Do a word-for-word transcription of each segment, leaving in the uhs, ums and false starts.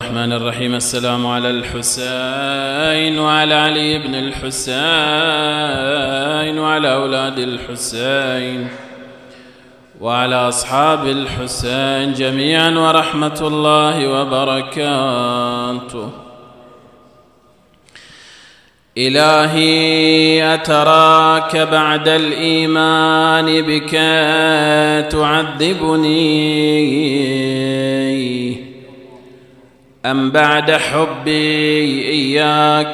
الرحمن الرحيم. السلام على الحسين وعلى علي بن الحسين وعلى أولاد الحسين وعلى أصحاب الحسين جميعا ورحمة الله وبركاته. إلهي أتراك بعد الإيمان بك تعذبني أم بعد حبي إياك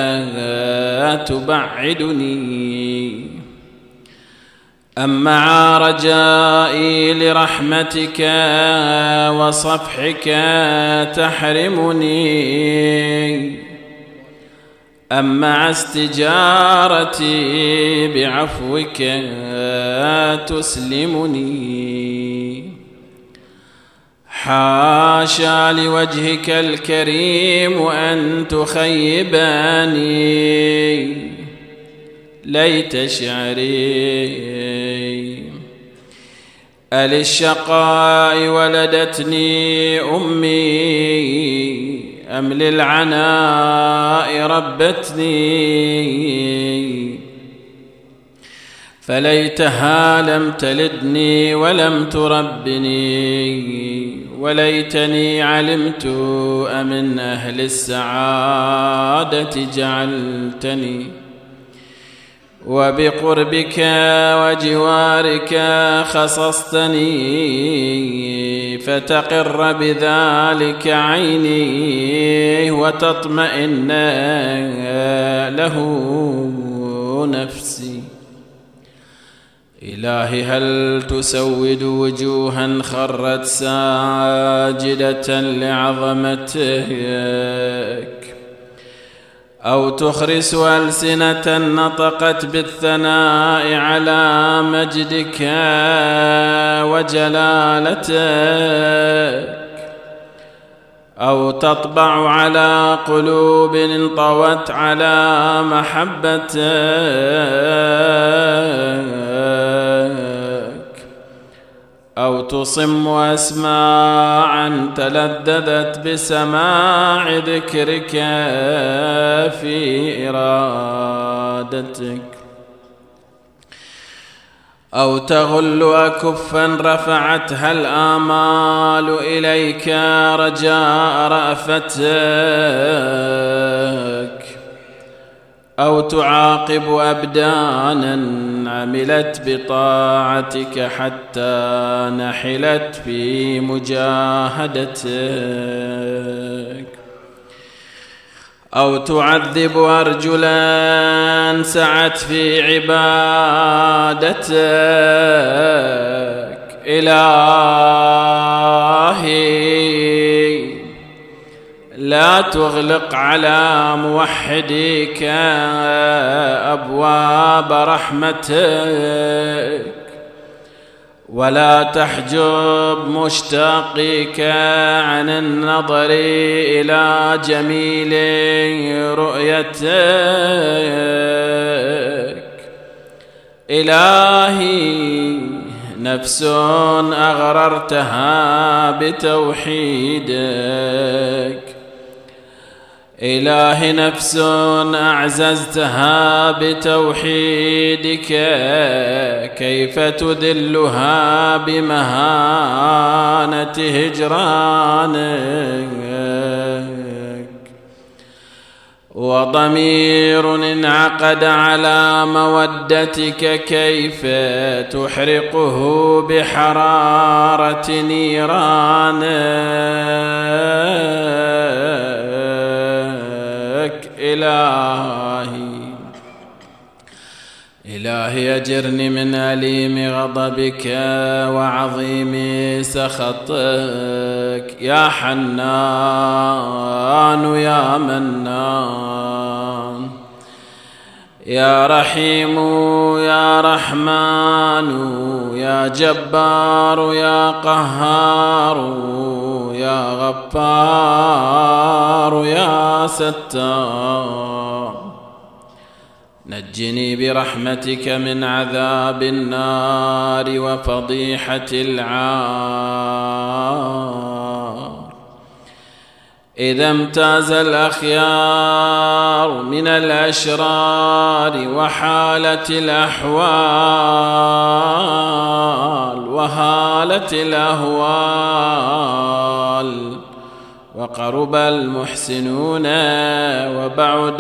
تبعدني أم مع رجائي لرحمتك وصفحك تحرمني أم مع استجارتي بعفوك تسلمني. حاشا لوجهك الكريم أن تخيبني ليت شعري أللشقاء ولدتني أمي أم للعناء ربتني فليتها لم تلدني ولم تربني وليتني علمت أمن أهل السعادة جعلتني وبقربك وجوارك خصصتني فتقر بذلك عيني وتطمئن له نفسي. إلهي هل تسود وجوها خرت ساجدة لعظمتك أو تخرس ألسنة نطقت بالثناء على مجدك وجلالتك أو تطبع على قلوب انطوت على محبتك أو تصم أسماعا تلذذت بسماع ذكرك في إرادتك أو تغل أكفا رفعتها الآمال إليك رجاء رأفتك أو تعاقب أبدانا عملت بطاعتك حتى نحلت في مجاهدتك أو تعذب أرجلا سعت في عبادتك. إلهي لا تغلق على موحديك أبواب رحمتك ولا تحجب مشتاقيك عن النظر إلى جميل رؤيتك. إلهي نفس أغررتها بتوحيدك إلهي نفس أعززتها بتوحيدك كيف تذلها بمهانة هجرانك. وضمير انعقد على مودتك كيف تحرقه بحرارة نيرانك. إلهي إلهي أجرني من أليم غضبك وعظيم سخطك يا حنان يا منان يا رحيم يا رحمن يا جبار يا قهار يا غفار يا ستار. نجني برحمتك من عذاب النار وفضيحة العار. إذا امتاز الأخيار من الأشرار وحالت الأحوال وهالت الأهوال وقرب المحسنون وبعد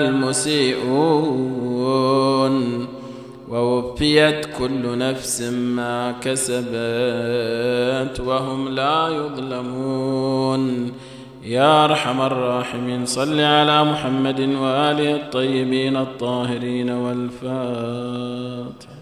المسيئون ووفيت كل نفس ما كسبت وهم لا يظلمون. يا أرحم الراحمين صل على محمد وآله الطيبين الطاهرين والفاتح.